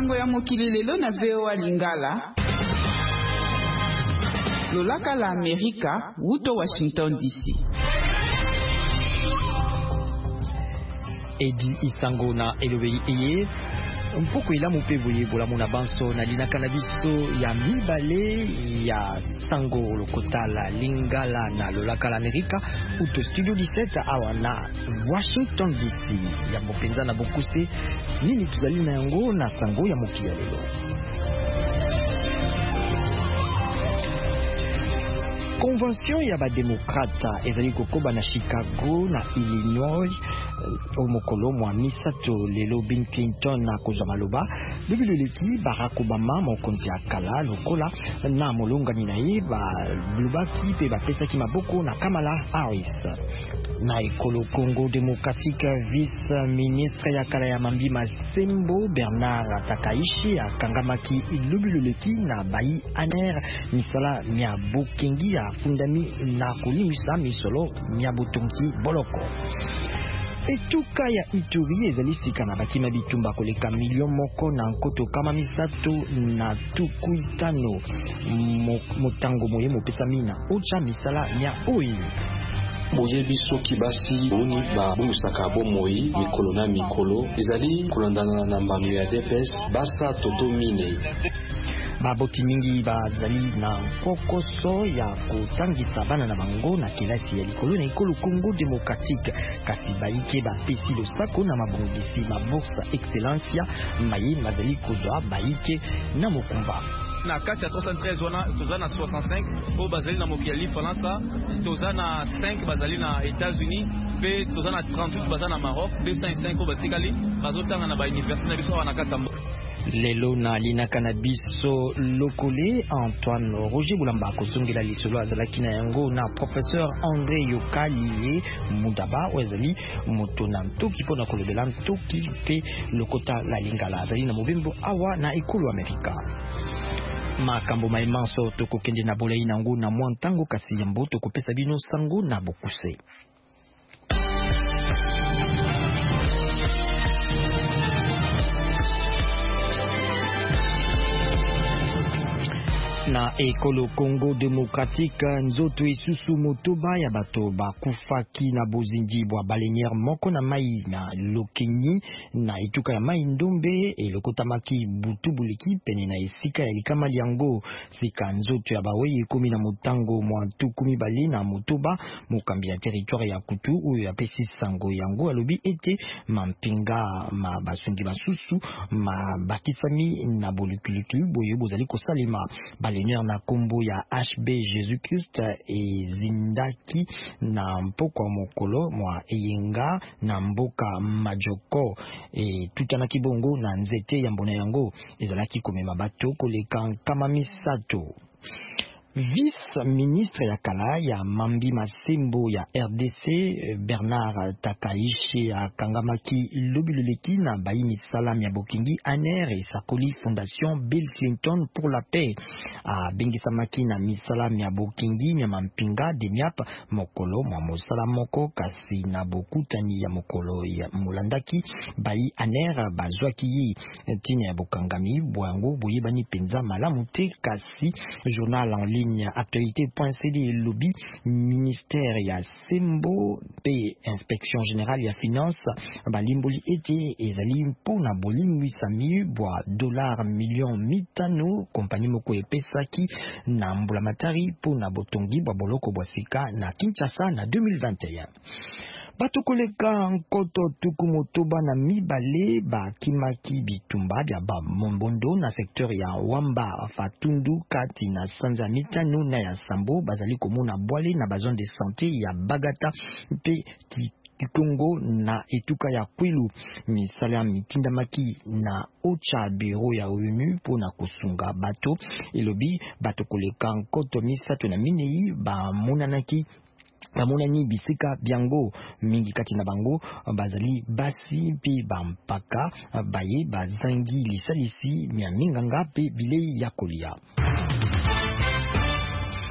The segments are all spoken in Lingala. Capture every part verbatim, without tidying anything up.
sango ya mokili lelo na V O A Lingala. Lolaka la Amerika, wuto Washington D C. Edi Isango na Elobei Eye mpoko ila mupevoye bola muna banso na lina kanabiso ya mibale ya sango lokotala Lingala na Lolaka la Amerika uto studio dix-sept awa na Washington D C ya mopenza na bokuse nini tuzali na yango na sango ya mokili lelo. Convention ya ba demokrata ezali kokoba na Chicago na Illinois omokolo mwa misato lelo Bill Clinton na kozwa maloba bibilo leki Barack Obama mokonzi ya kala lokola na molongani na ye balobaki pe bapesaki maboko na Kamala Harris. Na ekolo Congo Democratique, vice-ministre ya kala ya Mambi Masembo Bernard Takaishi akangamaki lobilo leki na bayi aner misala mia bokengi ya fundami na kulimisa misolo mia botongi boloko. Etuka ya Ituri ezalisika na bakima bitumba koleka milion moko na nkoto kama misato na tuku itano motango moye mopesami na ocha misala nya oyi. Boye biso kibasi boni ba bumusaka bomoi mikolo na mikolo ezali kulandana na mbano ya D P S basa toto mine. Baboti mingi bazali na kokoso ya kotangisa bana na bango na kelasi ya likolo na ekolo Congo Democratique kasi baike bapesi losako na mabongisi maboursa excellencia maye mazali kozwa baike na mokumba. Na kati ya trois cent treize wana toza na soixante-cinq o bazali na mokili Faransa, toza na cinq bazali na États-Unis, pe toza na trente-huit bazali na Maroc, deux cent cinq o batikali bazotanga na ba université na biso wana katamba. Lelo na lina kanabiso lokole Antoine Roger Boulamba kosongela lisolo azalaki na yango na professeur André Yokali Mudaba wezali motona mtoki pona kolobela mtoki pe lokota la Lingala azali na mobembo awa na ekolo Amerika. Makambo maimanso toko kende na bolei nango na mwantango kasi yambo toko pesa bino sango na bokuse. Na ekolo Congo Democratique nzoto isusu motoba ya bato bakufaki na bozingi bwa baleniere moko na mai na lokenyi na ituka ya mai ndombe elokotamaki butubuliki pene na esika ya likama liango sika nzoto ya bawe ekomi na motango mwa tukumi bali na motoba mokambi ya territoire ya kutu oyo ya pesi sango yango alobi ete mampinga ma basungi basusu ma bakisami na bolukuluku boye bozali kosalema bali na kombo ya H B Jésus Christ e zindaki na mpoko mokolo mwa eyenga na mboka majoko e tutana kibongo na nzete ya mbona yango ezalaki komema bato koleka kama misato. Vice-ministre ya kala ya Mambi Masembo ya R D C Bernard Takaishi akangamaki lobiloleki na baini salam ya bokingi aner e sakoli fondation Bill Clinton pour la paix a bengisamaki na misalam ya bokingi ya mampinga demiap mokolo mwa mosala moko kasi na bokutani ya mokolo ya mulandaki bai aner bazwaki yi tine ya bokangami bwango boyebani penza malamu te kasi journal en ligne actualité point c d lobby ministère ya Sembo pe inspection générale ya finance balimboli ete ezali mpona bolingi sami bwa dollar million mitano kompani moko epesaki na mbulamatari pona botongi bwa boloko bwa sika na Kinshasa na deux mille vingt et un. Bato koleka nkoto tuku motoba na mibale ba kimaki bitumba bya ba mombondo na sekteur ya Wamba Fatundu kati na sanza mitano na ya Sambo bazali komona bwale na bazone de santé ya Bagata pe Kikongo na etuka ya Kwilu misala mitinda maki na ocha bureau ya O N U pona kusunga bato elobi bato koleka nkoto misato na minei ba monanaki bamonani bisika biango mingi kati na bango bazali basi pe bampaka baye bazangi lisalisi mia minganga pe bilei ya kolia.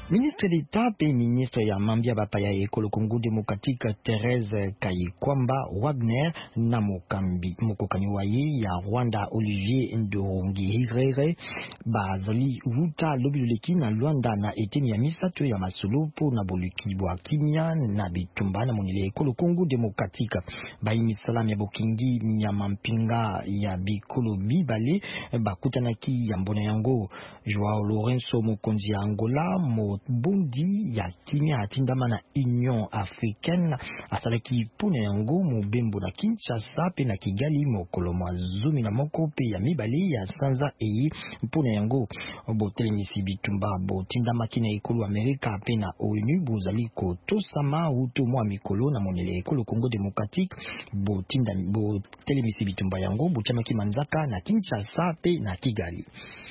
Ministre d'État pe ministre ya Mambia Bapaya Ekolo Congo Démocratique Thérèse Kayikwamba Wagner na mokambi mokokani waye ya Rwanda Olivier Nduhungirehe bazali wuta lobiloleki na Luanda na eteni ya misato ya masulupo na boluki bwa kimya na bitumba na monile Ekolo Congo Démocratique bayi misalam ya bokingi nyama mpinga ya bikolo bibale bakutanaki ya mbona yango Joao Lourenço mokonzi ya Angola mo bondi ya kimya atindama na Union Africaine asalaki pune yango mobembo na Kinshasa pe na Kigali mokolo mwazumi na moko pe ya mibale ya sanza eyi pune yango botelemisi bitumba botindama kina Ekolo Amerika pe na ONU bozaliko tosama uto mwa mikolo na monele Ekolo Congo Démocratique botinda botelemisi bitumba yango bochamaki manzaka na Kinshasa pe na Kigali.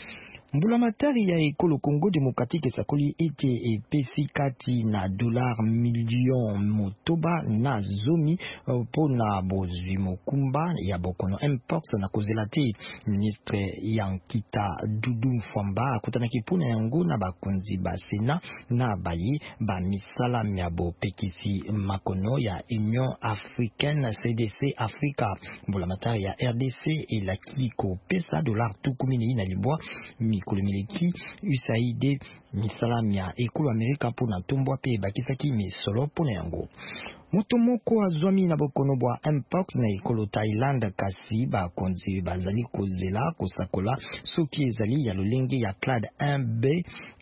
Mbula matari ya Ekolo Congo Démocratique sakoli ete epesi kati na dolar million motoba na zomi pona bozwi mokumba ya bokono mpox na kozelate. Ministre Yankita Dudu Mfwamba akutanaki pona yango na bakonzi basena na baye ba misala miabo pekisi makono ya Union Africaine C D C Africa. Mbula matari ya R D C elaki ko pesa dolar tukumini na libwa Kolomileki U S A I D misalam ya Ekolo Amerika pona tombwa pe bakisaki misolo pona yango. Moto moko azwami na bokono bwa mpox na Ekolo Thailand kasi bakonzi bazali kozela kosakola soki ezali ya lolenge ya clade un B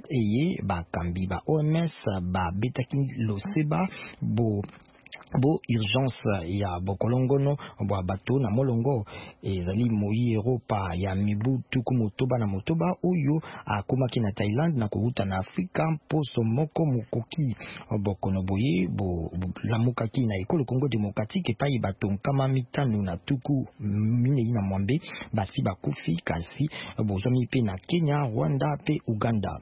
eye bakambi ba O M S ba betaki loseba bo bo urgence ya bokolongono bwa bato na molongo ezali moyi Europa ya mibu tuku motoba na motoba oyo akomaki na Thailand na kuhuta na Afrika poso moko mukoki bokono boye bo lamukaki na Ekolo Congo Démocratique pai bato nkama mitano na tuku mine na mwambe basi bakufi kasi bozomi pe na Kenya, Rwanda pe Uganda.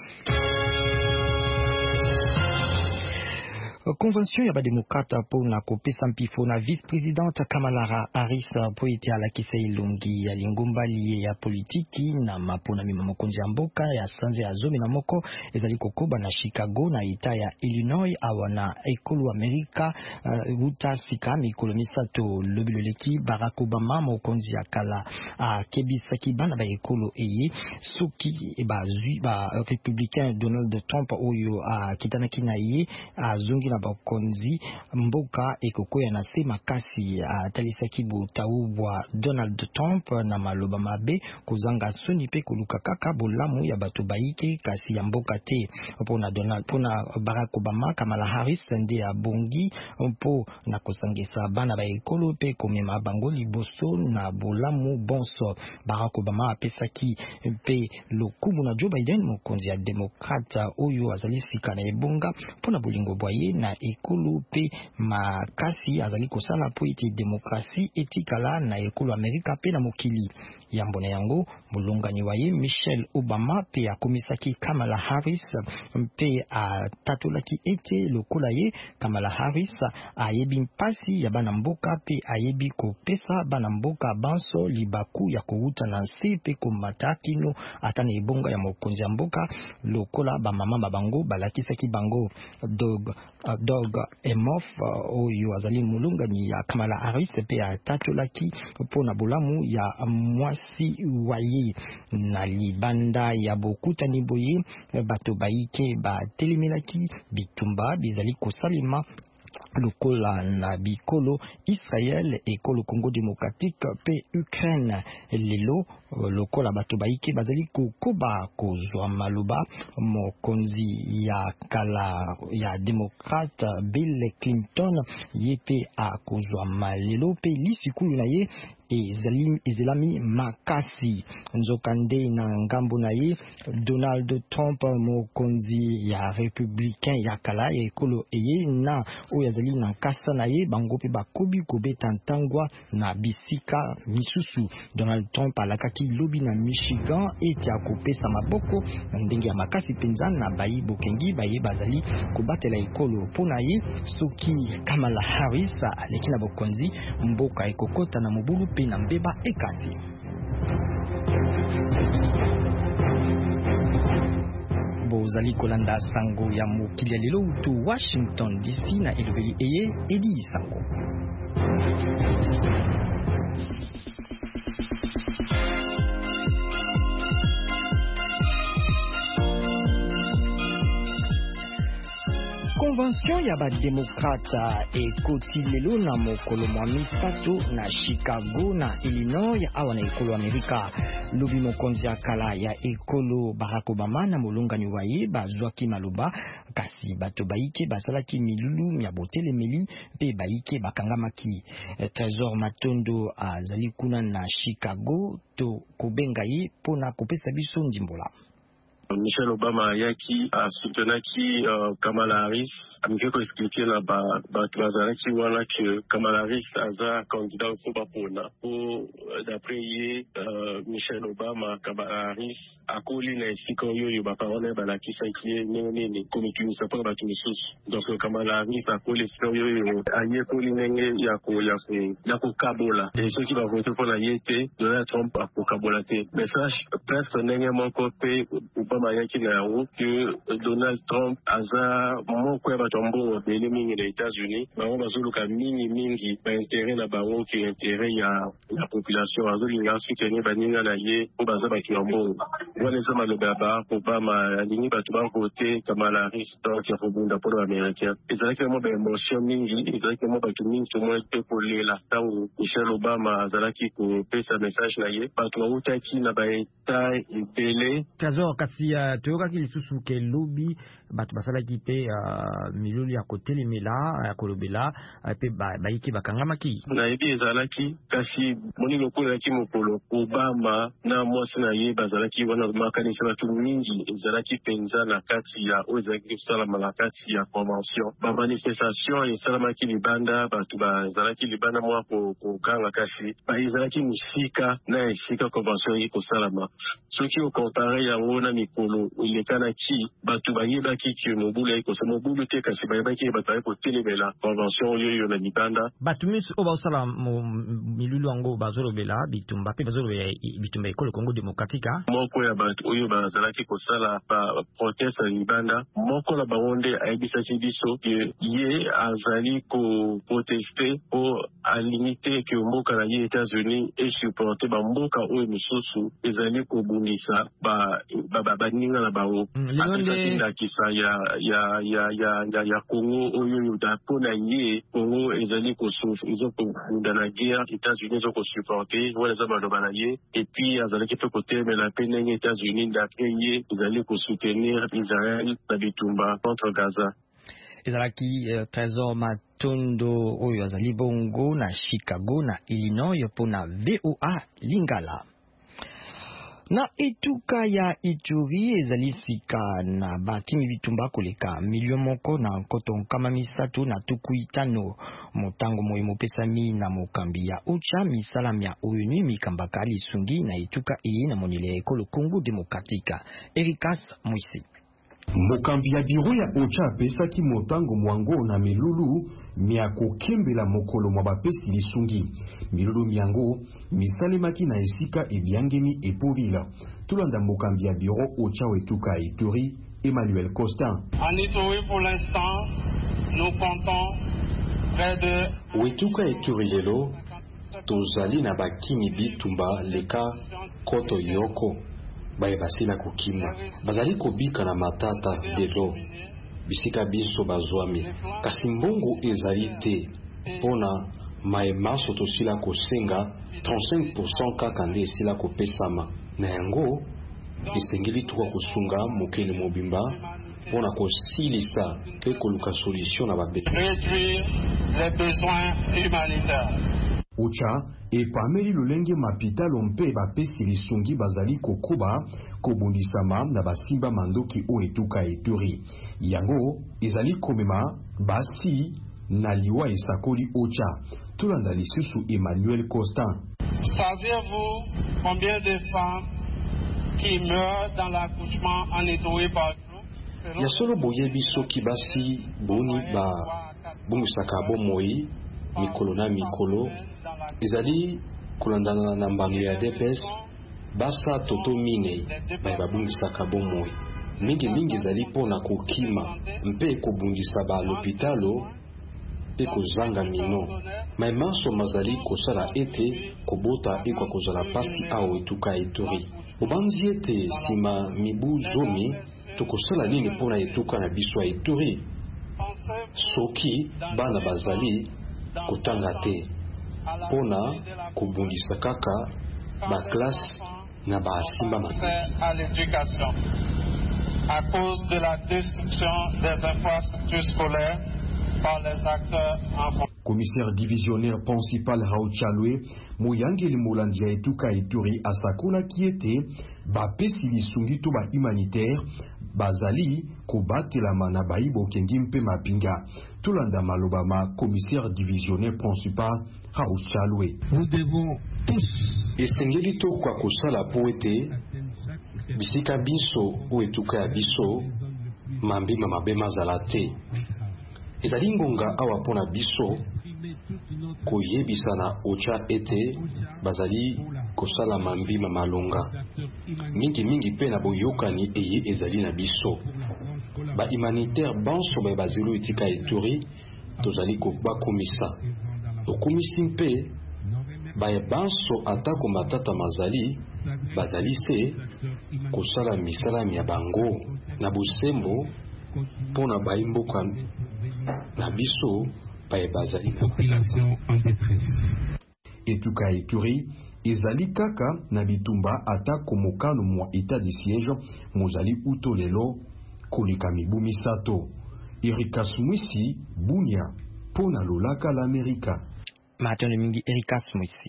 Convention ya ba demokrata po na kopesa mpifo na vice-présidente Kamala Harris po ete alakisa ilongi ya lingomba liye ya politiki na mapona mima mokonzi ya mboka ya sanze ya zomi na moko ezali kokoba na Chicago na eta ya Illinois awa na Ekolo Amerika uh, uta sika mikolo misato lobiloleki Barack Obama mokonzi ya kala akebisaki uh, bana ba ekolo eye soki ba zui ba uh, républicain Donald Trump oyo uh, kitanaki na ye azungi uh, bakonzi mboka ekokoya na se makasi atalisaki botau bwa Donald Trump na maloba mabe kozanga soni pe koluka kaka bolamu ya bato baike kasi ya mboka te pona Donald pona Barack Obama. Kamala Harris nde ya bongi mpo na kosangesa bana ba ekolo pe komema bango liboso na bolamu bonso. Barack Obama apesaki pe lokumu na Joe Biden mokonzi ya demokrata oyo azali sika na ebonga pona bolingo boye na ekolo pe makasi azali kosala po ete demokrasi etikala na Ekolo Amerika pe na mokili ya mbona yango mulongani waye Michelle Obama pe akomisaki Kamala Harris pe atatolaki ete lokola ye Kamala Harris ayebi mpasi ya bana mboka pe ayebi kopesa bana mboka banso libaku ya kouta na nse pe komata kino ata na ebonga ya mokonzi ya mboka lokola ba mama babango balakisaki bango dog uh, dog Emhoff uh, oyo azali mulongani ya Kamala Harris pe atatolaki pona bolamu ya mwasi waye na libanda ya bokutani boye bato baike ba telemelaki bitumba bizali kosalima lokola na bikolo Israel, Ekolo Congo Démocratique pe Ukraine lelo lokola bato baike bazali kokoba kozwa maloba mokonzi ya kala ya demokrate Bill Clinton yepe a kozwa malelo pe lisikulu na ye ezali ezalami makasi nzokande na ngambo na ye Donald Trump mokonzi ya républicain ya kala ya ekolo eye na oyo azali na kasa na ye bango pe bakobi kobeta ntangwa na bisika misusu. Donald Trump alakaki lobi na Michigan eti akopesa maboko ndenge ya makasi penza na bayi bokengi baye bazali kobatela ekolo pona ye soki Kamala Harris aleki na bokonzi mboka ekokota na mobulu pe na mbeba ekati. bozali kolanda sango ya mokili ya lelo utu Washington D C na elobeli eye Edi Sango. Convention ya bademokrata ekoti lelo na mokolo mwa misato na Chicago na Illinois awa na ekolo Amerika. Lobi mokonzi ya kala ya ekolo Barack Obama na molongani waye bazwaki maloba kasi bato baike basalaki milulu ya botelemeli pe baike bakangamaki. Trésor Matondo azali kuna na Chicago to kobenga ye pona kopesa biso ndimbola. Michelle Obama yaki a soutenaki uh, Kamala Harris amike ko expliquer na ba ba bazalaki wana que Kamala Harris aza candidat au foba pona pour d'après ye uh, Michelle Obama Kamala Harris akoli na esiko yoyo ba parole ba la kisa ki nene nene comme tu ne sais pas ba tu sus donc Kamala Harris akoli esiko yoyo aye koli nenge ya ko ya ko ya ko kabola et ceux qui va voter pour la yete Donald Trump a ko kabola te message presque nenge mon côté Mayaki na yango que Donald Trump aza moko ya batombo bele mingi na États-Unis bango bazoluka mingi mingi ba intérêt na bango ki intérêt ya la population azolinga soutenir baninga na ye po baza bakiyombo wana eza maloba ya Barack Obama alingi bato bavote Kamala Harris donc ya kobunda polo américain ezalaki mo ba émotion mingi ezalaki mo bato mingi to mo te kolela tango Michelle Obama azalaki kopesa message na ye bato bautaki na ba etat ebele Trésor kasi ya toyokaki lisusu ke lobi bato basalaki pe uh, milulu ya kotelemela ya kolobela pe bayiki bakangamaki nayebi ezalaki kasi moni lokolaki mokolo Obama na mwasi na ye bazalaki wana makanisi bato mingi ezalaki penza na kati ya oyo ezalaki kosalama na kati ya convention bamanifestation esalamaki libanda bato bazalaki libanda mwa kokanga kasi ezalaki misika na esika convention eki kosalama soki okompare yango na mikolo elekanaki bato bayebaki ke mobulu eki kosa mobulu te kasi bayebaki bato aye kotelemela convention oyo na libanda bato miso oyo bazosala milulu yango bazolobela bitumba mpe bazolobela bitumba ekolo Congo démocratique moko ya bato oyo bazalaki kosala proteste na libanda moko na bango nde ayebisaki biso ke ye azali koproteste po alimite ke mboka na ye États-Unis esupporte bamboka oyo misusu ezali kobundisa baninga na bango apesaki ndakisa ya ya ya ya ya ya Congo oyo yoda mpona ye Congo ezali kosufre ezokobunda na guerre États-Unis ezokosupporte wana eza maloba na ye epuis azalaki mpe kotelemela mpe ndenge États-Unis ndapre ye ezali kosoutenir Israel na bitumba contre Gaza. ezalaki uh, Trésor Matondo oyo azali bongo na Chicago na Illinois mpona V O A Lingala. Na etuka ya Ituri ezali sika na batimi bitumba koleka milio moko na nkoto nkama misato na tuku itano motango moyi mopesami na mokambi ya ucha misalami ya O N U mikambaka lisungi na etuka eye na monile ekolo Congo démocratique. Ericas Moise mokambi ya biro ya ocha apesaki motango mwango na milulu miako kembela mokolo mwa bapesi lisungi milulu miango misalemaki na esika ebiangemi epovila tulanda mokambi ya biro ocha wetuka Ituri Emmanuel Costin. En Ituri pour l'instant nous comptons près de wetuka Ituri lelo tozali na bakimi bitumba leka koto yoko baye basila kokima bazali kobika na matata lelo bisika biso bazwami kasi mbongo ezali te pona maemaso tosila kosenga trente-cinq pour cent kaka nde esila kopesama na yango esengeli tuka kosunga mokili mobimba pona kosilisa pe koluka solution na babeto réduire les besoins humanitaires. Ocha epameli lolenge mapitalo mpe bapesi lisungi bazali kokoba kobundisama na basimba mandoki o etuka Ituri yango ezali komema basi na liwa esakoli Ocha tulanda lisusu Emmanuel Costin. Saviez-vous combien de femmes qui meurent dans l'accouchement en Ituri par jour? ya solo boyebi soki basi boni ba bungisaka bomoi mikolo na mikolo ezali kulandana na mbano ya D P S basa toto mine baye babungisaka bomoi mingi mingi ezali mpona kokima mpe kobundisa ba lopitalo mpe kozanga mino. mai manso mazali kosala ete kobota ekwa kozala pasi awo etuka Ituri. Bobanzi ete nsima mibu zomi tokosala nini mpona etuka na biso ya Ituri soki bana bazali kotanga te mpona kobundisa kaka baklase na baasimba mabe. À cause de la destruction des infrastructures scolaires par les acteurs en Commissaire divisionnaire principal Raoul Chalwe Moyangeli Molandia etuka Ituri asakola kiete bapesi lisungi to ba humanitaire bazali kobatelama na baibo kengi mpe mapinga. Tolanda maloba ma commissaire divisionnaire principal Raoul Chalwe. Nous devons tous esengeli to kwa kosala po ete bisika biso o etuka ya biso mambima mabe mazala te. ezali ngonga awa mpona biso koyebisa na ocha ete bazali kosala mambima malonga mingi mingi mpe na boyokani eye ezali na biso. Ba humanitaire banso baye bazelo etika Ituri tozali kobakomisa tokomisi mpe baye banso atako matata mazali bazali se kosala misala ya bango na bosembo mpona baimboka na biso baye bazali na population en détresse. Etuka Ituri ezali kaka na bitumba atako mokano mwa état de siège mozali utolelo koleka mibu misato. Erika Smwisi Bunia pona lolaka l'Amerika. Matone mingi Erika Smwisi.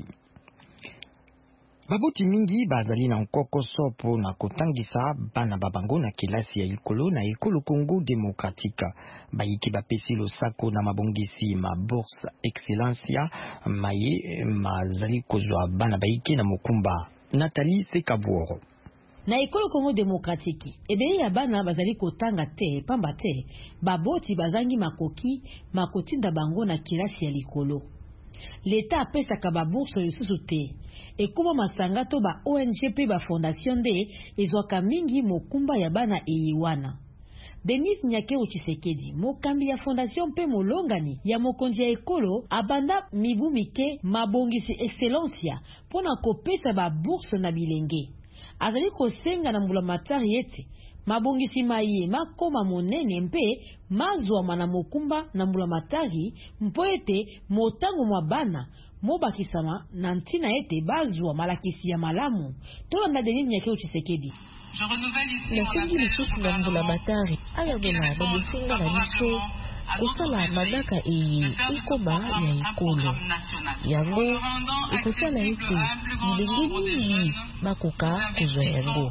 Baboti mingi bazali na nkoko sopo na kotangisa bana babango na kelasi ya ikolo na ikolo Congo Démocratique. Bayiki bapesi losako na mabongisi ma bourse excellencia maye mazali kozwa bana bayiki na mokumba. Nathalie Sekabuoro. Na ekolo Congo Démocratique, ebei ya bana bazali kotanga te, pamba te, baboti bazangi makoki, makotinda bango na kelasi ya likolo. L'État apesaka ba bourse lisusu te. Ekuma masanga to ba O N G pe ba fondation de ezwaka mingi mokumba ya bana eyiwana. Denis Nyakero Tshisekedi, mokambi ya fondation pe molongani ya mokonzi ya ekolo abanda mibu mike mabongisi excellencia pona kopesa ba bourse na bilenge. Azali kosenga na mbula matari ete mabongisi maye makoma monene mpe mazwa na mokumba na mbula matari mpo ete motango mwa bana mobakisama na ntina ete bazwa malakisi ya malamu. Tolanda Denis Nyakero Tshisekedi. nasengi lisusu na mbula matari ayabona babosinga na biso kosala manaka eye ekoma ya ekolo yango ekosala ete bilenge mingi bakoka kozwa yango.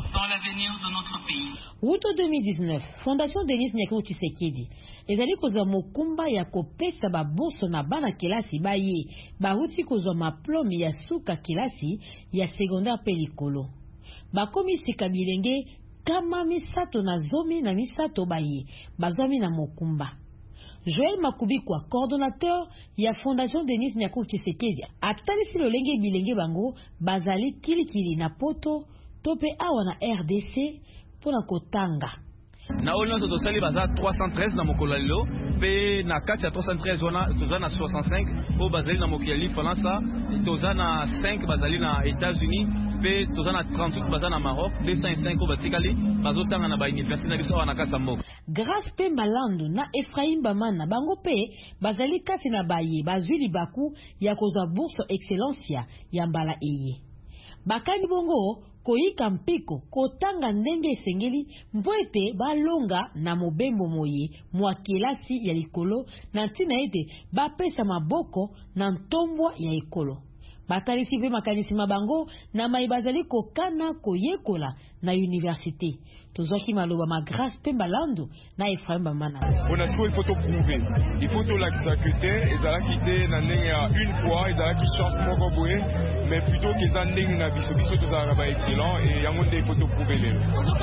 Wuto deux mille dix-neuf, Fondation Denis Nyakero Tshisekedi ezali kozwa mokumba ya kopesa ba bourse na bana kelasi baye bahuti kozwa maplomi ya suka kelasi ya secondaire pe likolo. Bakomisika bilenge kama misato na zomi na misato baye bazwami na mokumba. Joël Makubikwa, coordonnateur ya Fondation Denis Nyakero Tshisekedi, atalisi lolenge bilenge bango bazali kilikili na poto tope awa na R D C pona kotanga. Na oyo nyonso tosali baza trois cent treize na mokolo lelo pe na kati ya trois cent treize wana toza na soixante-cinq oyo bazali na mokili ya Lifaransa, toza na cinq bazali na États-Unis pe toza na trente-huit baza na Maroc, deux cent cinq oyo batikali bazotanga na bauniversité na biso awa na kati ya mboka. Grâce pe Malandu na Ephraim Bamana bango pe bazali kati na baye bazwi libaku ya kozwa bourse excellencia ya mbala eye. Bakani bongo koyika mpiko kotanga ndenge esengeli mpo ete balonga na mobembo moye mwa kelasi ya likolo na ntina ete bapesa maboko na ntombwa ya ekolo. Batalisi pe makanisi mabango na mai bazali kokana koyekola na université. Tozwaki maloba ma Grâce pe Malandu na Ephraim Bamana. Il faut tout prouver. Il faut tout l'accepter. Ils allaient quitter na ndenge ya une fois, ils allaient qui chance moko boye, mais plutôt qu'ils en ndenge na biso biso tout ça va excellent et yango nde il faut tout prouver lelo.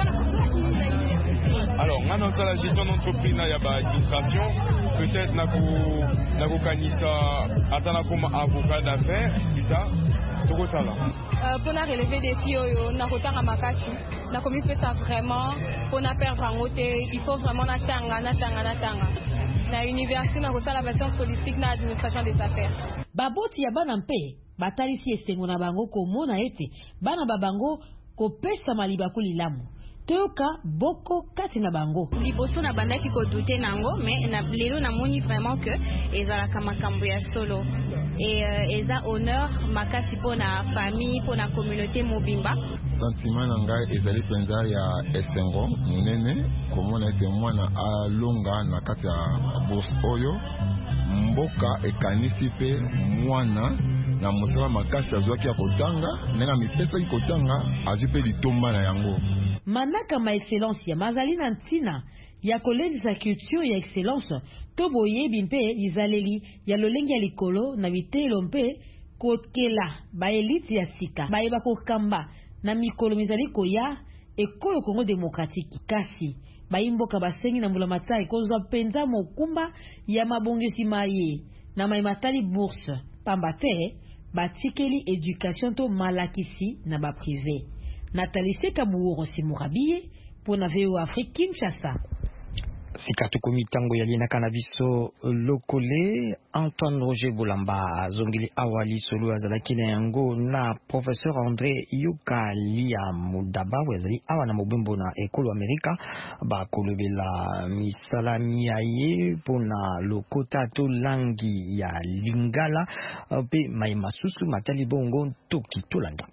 Alors, on annonce la gestion d'entreprise na ya ba administration, peut-être na ko na ko kanisa atana comme avocat d'affaires plus tard. tokosala mpona relever défi oyo nakotanga makasi nakomipesa vraiment mpona perdre yango te. Il faut vraiment natanga natanga natanga na université nakosala ba science politique na administration des affaires. Baboti ya bana mpe batalisi esengo na bango komona ete bana babango kopesa malibaku lilamu toyoka boko kati na bango liboso na bandaki kodute nango mais na lelo namoni vraiment que ezalaka makambo ya solo et euh, eza honneur makasi mpona famille mpona communauté mobimba. Sentiment na ngai ezali penza ya esengo munene komona ete mwana alonga na kati ya bourse oyo mboka ekanisi pe mwana na mosala makasi azwaki ya kotanga ndenge mipesaki kotanga azwi pe litomba na yango. Manaka ma excellence ya mazali na ntina ya kolendisa culture ya excellence to boyebi mpe izaleli ya lolengi ya likolo na bitelo mpe kokela ba elite ya sika bayeba kokamba na mikolo mizali koya ekolo Congo démocratique kasi bayimboka basengi na mbula matai kozwa penza mokumba ya mabongesi maye na maimatali bourse pambate batikeli education to malakisi na ba privé. Nathalie Sekabouro Simurabiye pour na V O Afrique Kinshasa. Sikatu komitango ya lina kanabiso lokole Antoine Roger Boulamba zongili awali solo azalaki na yango na professeur André Yoka Lia Mudaba wezali awa na mobembo na ekolo Amerika ba kolobela misalami yaye pona lokota to langi ya Lingala pe mai masusu matali bongo toki tolanda.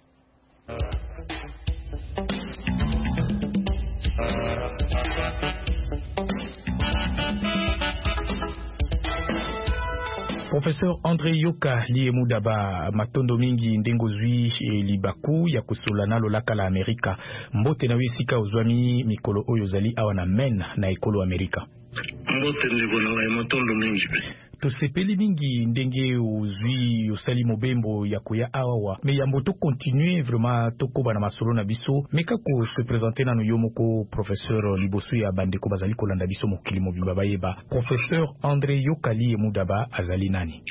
Professeur André Yoka Liemudaba matondo mingi ndengo zwi e libaku ya kusolana lolaka la Amerika mbote na wisika uzwami mikolo oyo zali awa na men na ekolo Amerika mbote ndiko na matondo mingi tosepeli mingi ndenge uzwi osali mobembo ya koya awa mais yambo to continuer vraiment tokoba na masolo na biso meka ko se présenter na yo moko professeur liboso ya bandeko bazali kolanda biso mokili mobimba bayeba professeur André Yoka Liemudaba azali nani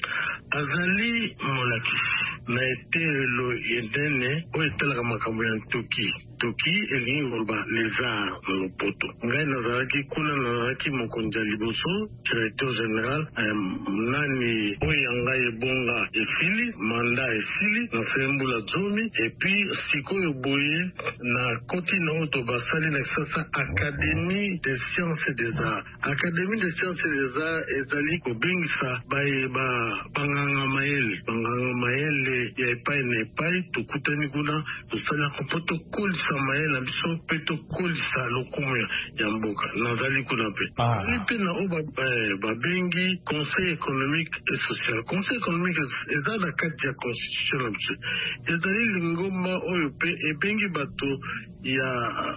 azali molaki na etelo yedene o etela makambo ya toki toki elingi ngolba les arts na lopoto ngai nazalaki kuna nazalaki mokonzi liboso directeur général nani oyo ngai bonga esili manda esili na sembula zomi et puis sikoyo boye na koti na oto basali na sasa académie des sciences et des arts académie des sciences et des arts ezali kobengisa baye ba banganga mayele banganga mayele ya epai na epai tokutani kuna tosala kopoto kolisa mayele biso pe tokolisa lokumu ya mboka nazali kuna pe pe na oba babengi conseil économique et social. Conseil économique est dans la carte de la constitution. Et dans les ngoma oyope et bengi bato ya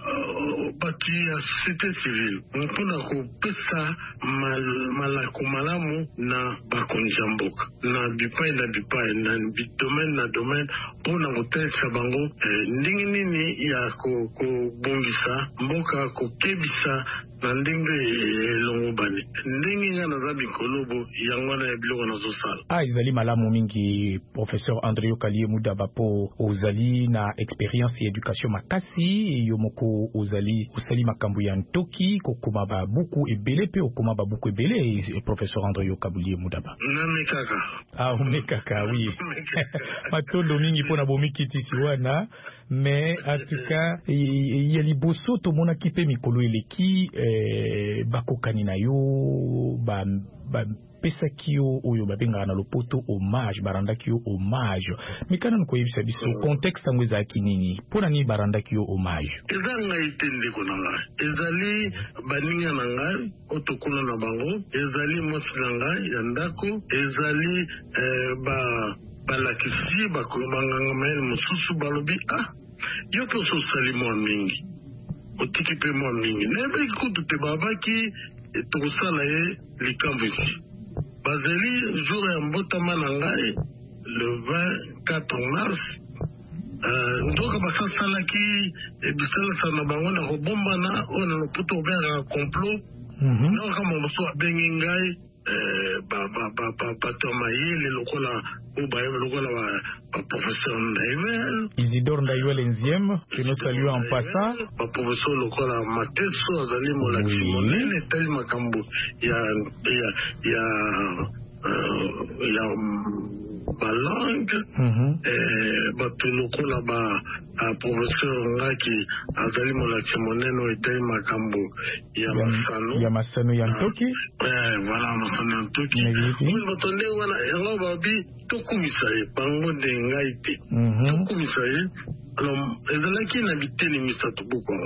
batu ya société civile. On peut ko pesa mal malakumalamu na bakonja mboka. Na bipai na bipai na domaine na domaine pona kotesa bango ndingi nini ya ko ko bongisa mboka ko kebisa na ndenge longobani ndenge nga nazabi kolobo yango na biloko na zosala ah izali malamu mingi professeur André Yoka Liemudaba po ozali na expérience et éducation makasi yo moko ozali osali makambo ya ntoki kokoma ba buku ebele pe okoma ba buku ebele professeur André Yoka Liemudaba na mekaka ah mekaka oui matondo mingi pona bomikiti siwana mais en tout cas il y a liboso to mona kipe mikolo eleki eh, bakokani na yo ba, ba pesa kio oyo babenga na lopoto hommage baranda kio hommage mikana nko yebisa biso contexte ngo za kinini pona ni baranda kio hommage ezanga itende konanga ezali baninga nanga otokuna na bango ezali mosilanga ya ndako ezali eh, ba balakisi bakobanga mel mususu balobi ah yo po so salimo mingi otiki pe mo mingi nebe kutu te babaki tosala ye likambo ici bazeli jour ya mbotama na ngai le vingt-quatre mars ndoka basasalaki ebisalisa na bango na kobombana oyo na lopoto obengaka complot ndoka momoso abengi ngai batomayele lokola obayeba lokola baprofesseur Ndaiwel Isidore Ndaiwel enzième que nous saluons en passant, baprofesseur lokola Mateso azali molakisi monene etali makambo ya ya ya ya balangue bato lokola ba professeur ngaki azali molakisi monene etali makambo ya masano ya masano ya ntoki voilà masano ya ntoki bato nde wana yango babi tokumisa ye bango nde ngai te tokumisa ye alors ezalaki na biteni misato bokwango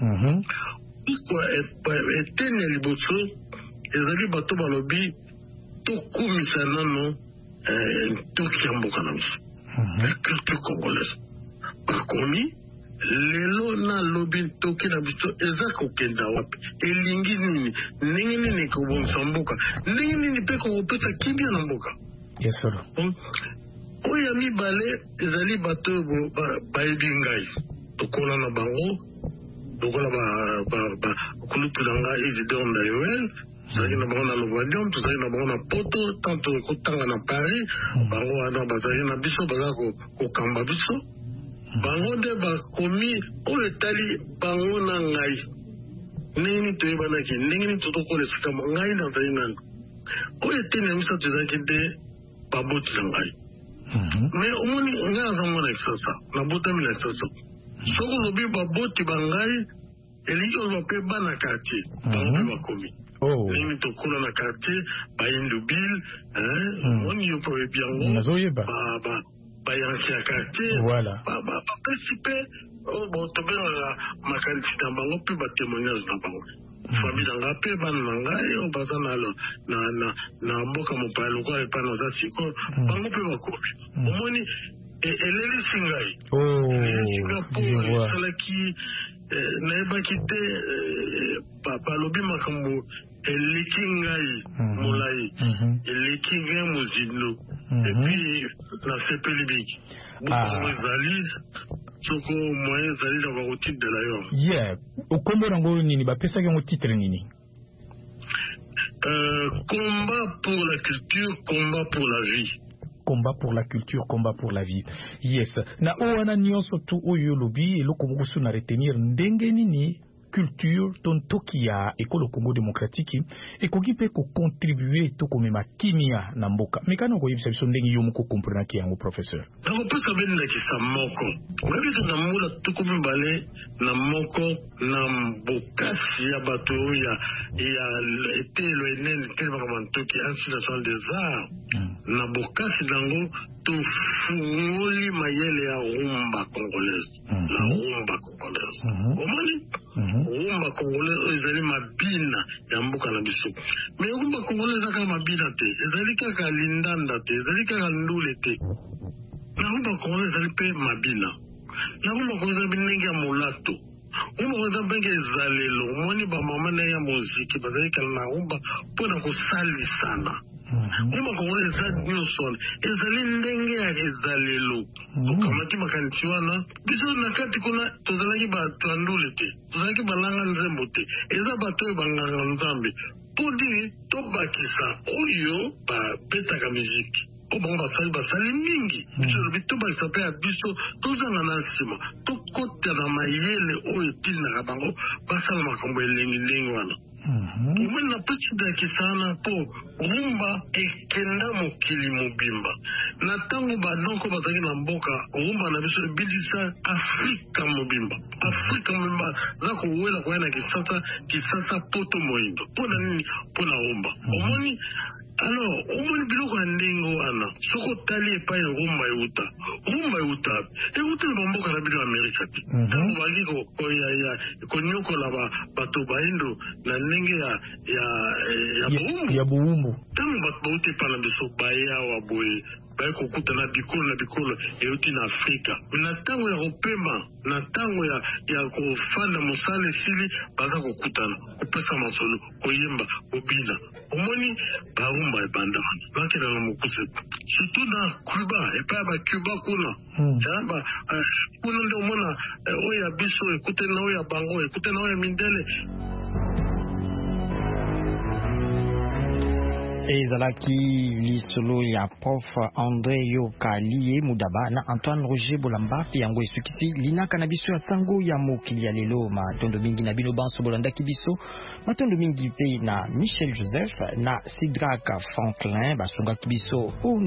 eteni ya liboso ezali bato balobi tokumisa nano ntoki ya mboka na biso la culture congolaise bakomi lelo nalobi ntoki na biso eza kokenda wapi elingi nini ndenge nini ekobongisa mboka ndenge nini mpe kokopesa kimia na mboka yesolo oyo ya mibale ezali bato oyo bayebi ngai tokola na bango lokola kulutu na ngai Isidore Ndaiwel tozalaki na bango na Lovadium tozalaki na bango na Poto tanto ekotanga na Paris bango wana bazalaki na biso baza kokamba biso bango nde bakomi oyo etali bango na ngai ndenge nini toyebanaki ndenge nini totokola esika ngai nazali nani oyo eteni ya misato ezalaki nde baboti na ngai mais omoni ngai aza mwana kisasa nabotami na kisasa soki olobi baboti bangai elingi oloba mpe bana quartier bango mpe bakomi ndenge tokola na quartier bayindubile omoni yo mpe oyebi yango bayanki ya quartier bapesi mpe tobengaka makanisi na bango mpe batémoignage na bango famille na ngai mpe bana na ngai oyo baza na mboka mopaya lokola epai naza sikoyo bango mpe bakomi omoni elelisi ngai elelisi ngai mpo esalaki nayebaki te balobi makambo eleki ngai molai eleki ngai mozindo epuis nasepeli biki bukango ezali soko moyen ezali na bakotindela yo ye okombo nango nini bapesaki yango titre nini combat pour la culture combat pour la vie combat pour la culture, combat pour la vie. Yes. Na owana nyonso tu oyo lobi eloko mokusu na retenir ndenge nini culture ton tokia ekolo Congo démocratique ekoki pe ko contribuer to komema kimia na mboka. Mekano ko yebisa biso ndenge yo moko comprendre ki yango professeur. Ako pesa ben na kisa moko. Ngabi to na mula tuko mbale na moko na mbokasi ya bato ya ya etelo enen tellement comme toki Institut national des arts. Na bokasi dango to fungoli mayele ya rumba congolaise. La rumba congolaise. Omoni? Rumba congolaise ezali mabina ya mboka na biso. Mais rumba congolaise aka mabina te. Ezali kaka lindanda te. Ezali kaka ndule te. Na rumba congolaise ezali pe mabina. Na rumba congolaise ezali ndenge ya molato. Rumba congolaise ndenge ezalelo. Omoni ba mama na ya muziki bazali kala na rumba pona kosali sana. Rumba congolaise ezali nyonso ezali ndenge ya ezalelo. Okamati makanisi wana biso na kati kuna tozalaki bato ya ndule te tozalaki balanga nzembo te eza bato oyo banganga nzambe mpo diri tobakisa oyo babetaka miziki oyo bango basali basali mingi biso lobi tobakisa mpe ya biso tozanga na nsima tokota na mayele oyo etinaka bango basala makambo elengi-lengi wana omoni na peti dakisana mpo rumba ekenda mokili mobimba na ntango badonko bazalaki na mboka rumba na biso ebidisa afrika mobimba afrika mobimba za kowela koya na kisasa kisasa poto moyindo mpona nini mpona rumba omoni alors omoni biloko ya ndenge wana soki otali epai rumba euta rumba euta eutali bamboka na bino amerika te ntango baki konyokola bato baindo na ndenge ya bowumbu ntango bato bauti epai na biso bayawa boye baye kokutana bikolo na bikolo euti na afrika na ntango ya kopema na ntango ya kofanda mosala esili baza kokutana kopesa masolo koyemba kobina omoni barumba ebanda wana bakenda na mokuse surtout na cuba epai ya bacuba kuna kuna nde omona oyo ya biso ekutani na oyo ya bango ekutani na oyo ya mindele. ezalaki lisolo ya prof André Yoka Lié Mudaba na Antoine Roger Bolamba pe yango esukisi linaka na biso ya tango ya mokili ya lelo matondo mingi na bino banso bolandaki biso matondo mingi pe na Michel Joseph na Sidraka Franklin basungaki biso